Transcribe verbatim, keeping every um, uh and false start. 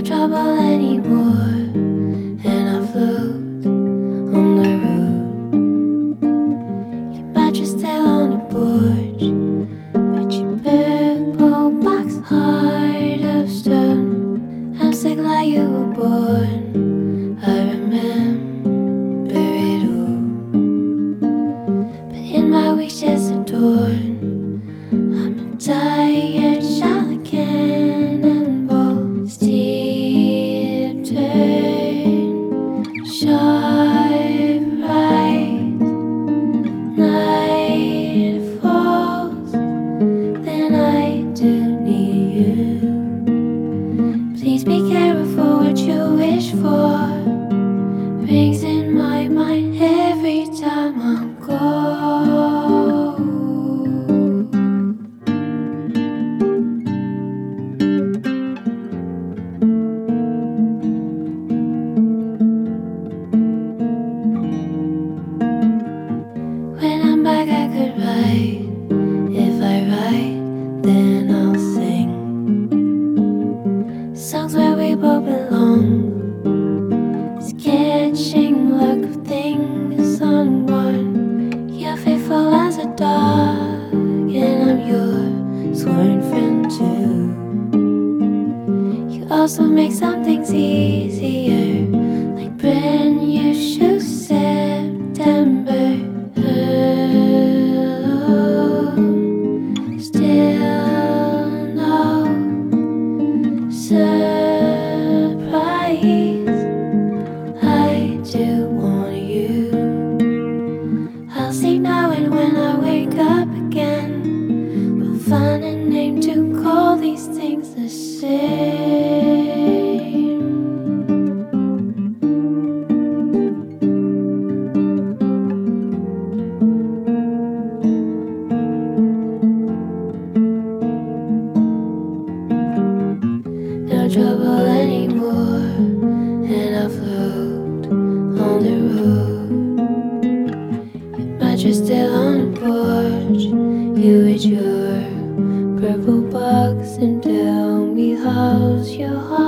trouble anymore, and I float on the road. Your mattress still on the porch, but your purple box heart of stone. I'm so glad you were born. I remember it all, but in my wishes adorned, I'm a tired Charlotte cannonball. Steep turn, sharp right, night falls, then I do need you. Please be careful what you wish for. Rings in my mind every time I'm gone. When I'm back I could write. If I write, then I'll sing songs where we both belong. Sketching luck of things unborn. You're faithful as a dog, and I'm your sworn friend too. You also make some things easier, like brand new shoes. September alone, still no surprise. I do want you. I'll sleep now, and when I wake up again, we'll find a name to call these things the same. No trouble anymore, and I float on the road. Your mattress still on the porch. You with your purple box, and tell me how's your heart.